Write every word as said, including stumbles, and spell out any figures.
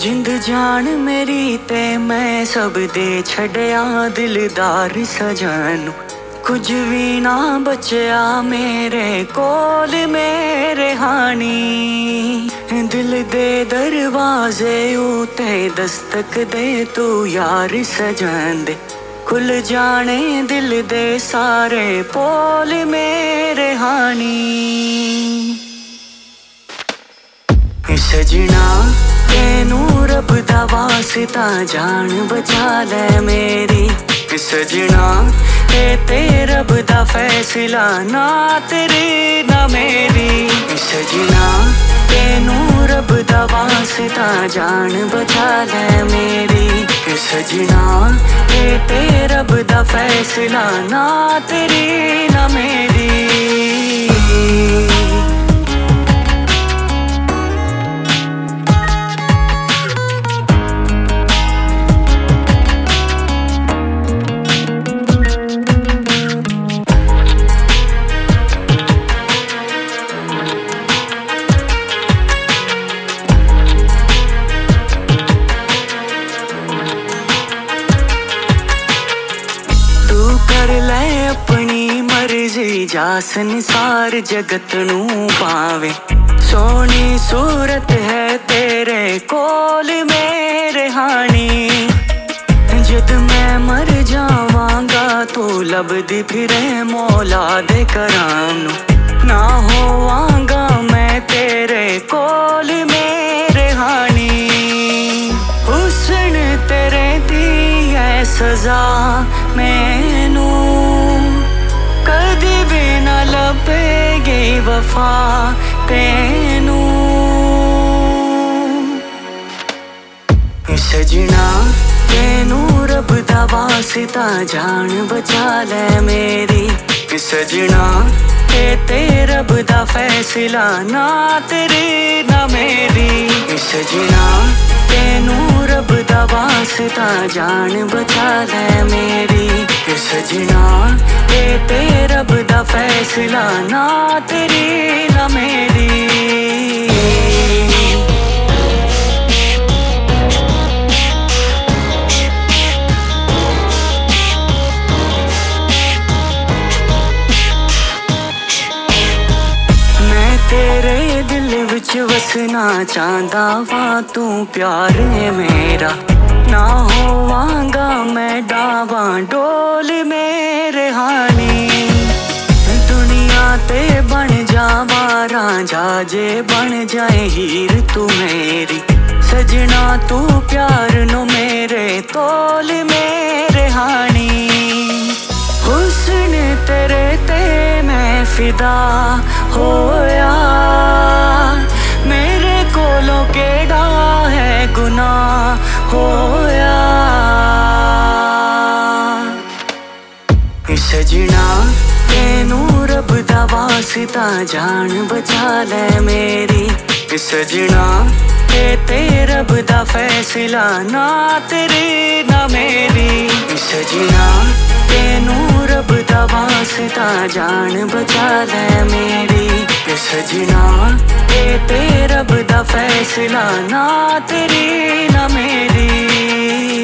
जिंद जान मेरी ते मैं सब दे छड़िया दिलदार सजन कुछ भी ना बचया मेरे कोल मेरे हानी दिल दे दरवाजे उते दस्तक दे तू यार सजन दे खुल जाने दिल दे सारे पोल मेरे हानी सजना तेनू रब दा वास्ता जान बचा ले मेरी सजना ए ते रब दा फैसला ना तेरी ना मेरी सजना तेनू रब दा वास्ता जान बचा ले मेरी सजना ए ते रब दा फैसला ना तेरी ना मेरी अपनी मर्जी जा संसार जगत नू पावे सोनी सूरत है तेरे कोल मेरे हानी जद मैं मर जावांगा तू लभदी फिरे मौला दे कराम नू ना होवांगा मैं तेरे कोल मेरे हानी हुस्न तेरे दी है सजा मैनू कदी भी ना लभेगी वफा तेनू सजना तेनू रब दा वास्ता जान बचा ले मेरी सजना ए ते रब दा फैसला ना तेरी ना मेरी सजना तेनू रब दा वास्ता जान बचा ले मेरी सजना ए ते रब दा फैसला ना तेरी ना मेरी तेरे दिल विच वसना चाहता वा तू प्यार है मेरा ना होवांगा मैं डावा डोल मेरे हानी दुनिया ते बन जावा रांझा जे बन जाए हीर तू मेरी सजना तू प्यार नो मेरे तोल मेरे हानी हुस्न तेरे ते मैं फिदा होया मेरे कोलों केड़ा है गुनाह होया सजना तेनू रब दा वास्ता जान बचा ले मेरी सजना ए ते रब दा फैसला ना तेरी ना मेरी सजना तेनू रब दा वास्ता जान बचा ले मेरी सजना ए ते रब दा फैसला ना तेरी ना मेरी।